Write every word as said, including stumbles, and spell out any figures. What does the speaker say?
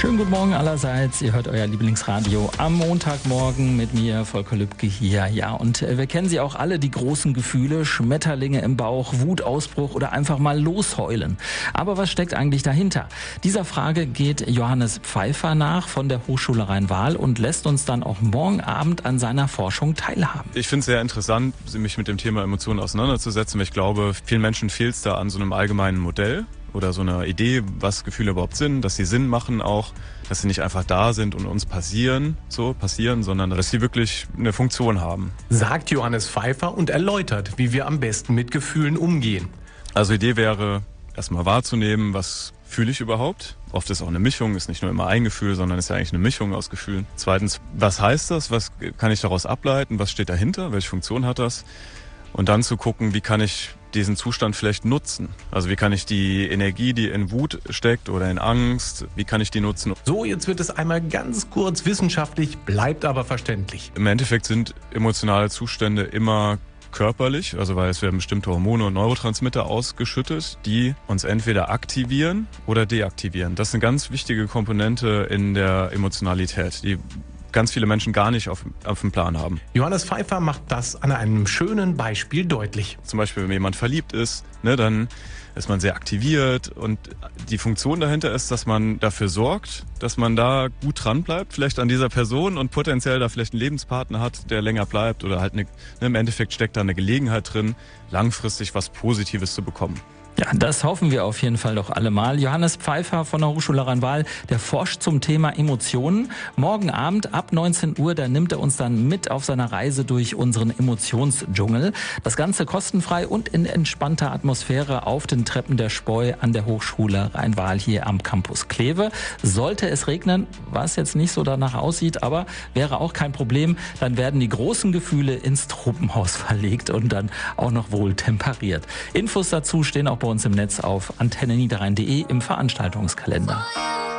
Schönen guten Morgen allerseits. Ihr hört euer Lieblingsradio am Montagmorgen mit mir, Volker Lübcke hier. Ja, und wir kennen sie auch alle, die großen Gefühle, Schmetterlinge im Bauch, Wutausbruch oder einfach mal losheulen. Aber was steckt eigentlich dahinter? Dieser Frage geht Johannes Pfeiffer nach von der Hochschule Rhein-Waal und lässt uns dann auch morgen Abend an seiner Forschung teilhaben. Ich finde es sehr interessant, mich mit dem Thema Emotionen auseinanderzusetzen, weil ich glaube, vielen Menschen fehlt es da an so einem allgemeinen Modell oder so einer Idee, was Gefühle überhaupt sind, dass sie Sinn machen auch, dass sie nicht einfach da sind und uns passieren, so passieren, sondern dass sie wirklich eine Funktion haben. Sagt Johannes Pfeiffer und erläutert, wie wir am besten mit Gefühlen umgehen. Also Idee wäre, erstmal wahrzunehmen, was fühle ich überhaupt? Oft ist auch eine Mischung, ist nicht nur immer ein Gefühl, sondern ist ja eigentlich eine Mischung aus Gefühlen. Zweitens, was heißt das? Was kann ich daraus ableiten? Was steht dahinter? Welche Funktion hat das? Und dann zu gucken, wie kann ich diesen Zustand vielleicht nutzen? Also wie kann ich die Energie, die in Wut steckt oder in Angst, wie kann ich die nutzen? So, jetzt wird es einmal ganz kurz wissenschaftlich, bleibt aber verständlich. Im Endeffekt sind emotionale Zustände immer körperlich, also weil es werden bestimmte Hormone und Neurotransmitter ausgeschüttet, die uns entweder aktivieren oder deaktivieren. Das ist eine ganz wichtige Komponente in der Emotionalität, die ganz viele Menschen gar nicht auf, auf dem Plan haben. Johannes Pfeiffer macht das an einem schönen Beispiel deutlich. Zum Beispiel, wenn jemand verliebt ist, ne, dann ist man sehr aktiviert und die Funktion dahinter ist, dass man dafür sorgt, dass man da gut dran bleibt, vielleicht an dieser Person und potenziell da vielleicht einen Lebenspartner hat, der länger bleibt oder halt eine, ne, im Endeffekt steckt da eine Gelegenheit drin, langfristig was Positives zu bekommen. Ja, das hoffen wir auf jeden Fall doch alle mal. Johannes Pfeiffer von der Hochschule Rhein-Waal, der forscht zum Thema Emotionen. Morgen Abend ab neunzehn Uhr, da nimmt er uns dann mit auf seiner Reise durch unseren Emotionsdschungel. Das Ganze kostenfrei und in entspannter Atmosphäre auf den Treppen der Spoi an der Hochschule Rhein-Waal hier am Campus Kleve. Sollte es regnen, was jetzt nicht so danach aussieht, aber wäre auch kein Problem, dann werden die großen Gefühle ins Tropenhaus verlegt und dann auch noch wohl temperiert. Infos dazu stehen auch bei uns im Netz auf antenne niederrhein punkt de im Veranstaltungskalender.